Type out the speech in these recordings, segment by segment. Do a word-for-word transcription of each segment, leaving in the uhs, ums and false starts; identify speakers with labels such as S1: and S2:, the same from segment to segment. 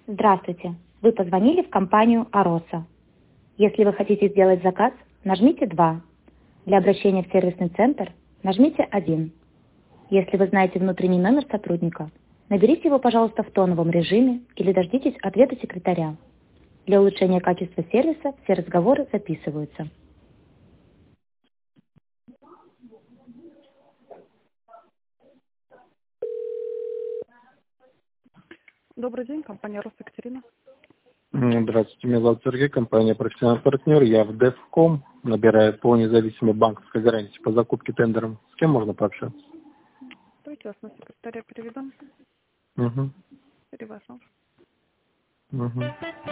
S1: Здравствуйте! Вы позвонили в компанию «Ароса». Если вы хотите сделать заказ, нажмите два. Для обращения в сервисный центр нажмите один. Если вы знаете внутренний номер сотрудника, наберите его, пожалуйста, в тоновом режиме или дождитесь ответа секретаря. Для улучшения качества сервиса все разговоры записываются.
S2: Добрый день, компания «Рос», Екатерина.
S3: М, Здравствуйте, меня зовут Сергей, компания «Профессиональный партнер». Я в Девком, набираю по независимой банковской гарантии по закупке тендером. С кем можно пообщаться?
S2: Давайте вас на секретаря переведем.
S3: Угу.
S2: Перевожу.
S3: Угу.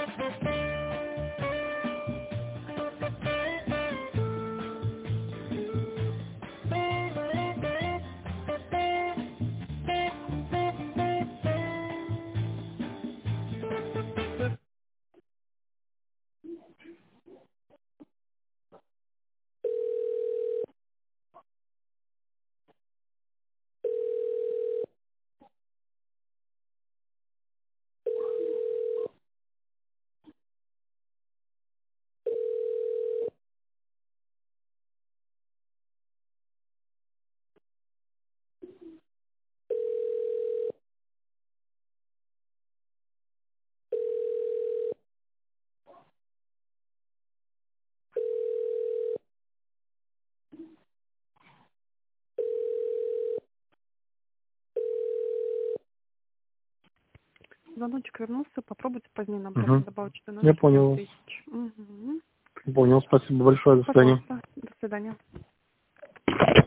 S2: Звоночек вернулся, попробуйте позднее набрать,
S3: Угу.
S2: добавить что
S3: Я
S2: номер семь
S3: понял.
S2: тысяч. Угу.
S3: Понял, спасибо большое, до свидания.
S2: Пожалуйста, до свидания.